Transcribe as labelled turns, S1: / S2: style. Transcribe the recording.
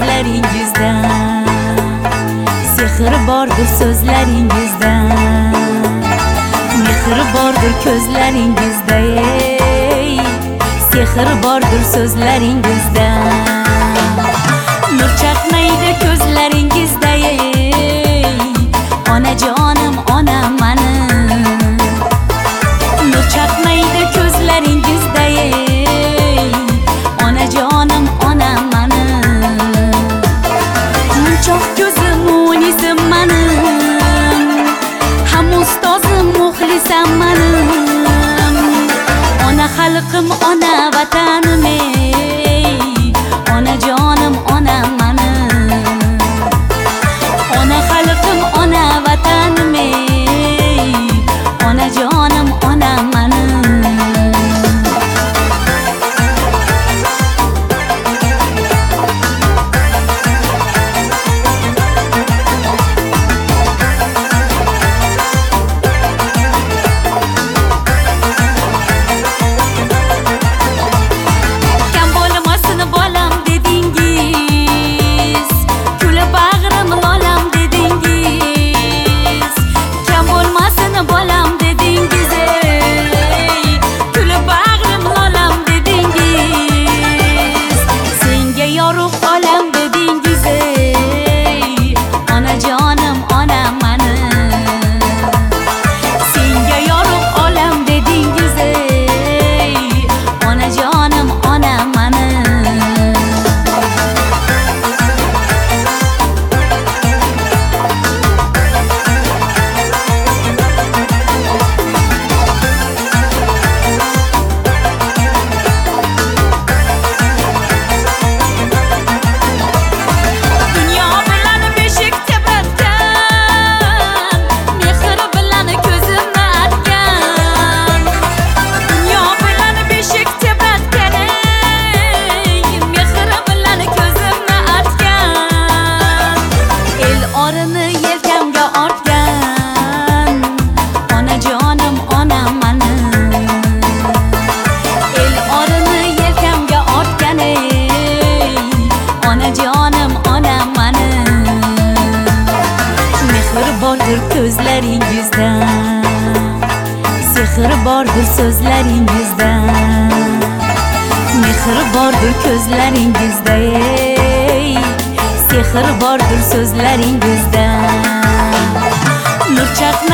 S1: ko'zlaringizda, sehr bordir so'zlaringizda, mehr bordir ko'zlaringizda, sehr bordir so'zlaringizda. Nur chaqnaydi ko'zlaringizda, onajonim onam menim. Nur chaqnaydi ko'zlaringizda, onajonim onam menim. Munchoq ko'zim munisim menim, ham ustozim muxlisam menim. Ona xalqim, ona vatanim, onajonim onam menim. Ona xalqim, ona vatanim, onajonim onam menim. Ko'zlaringizda, sehr bordir so'zlaringizda, mehr bordir ko'zlaringizda, sehr bordir so'zlaringizda. Nur chaqnaydi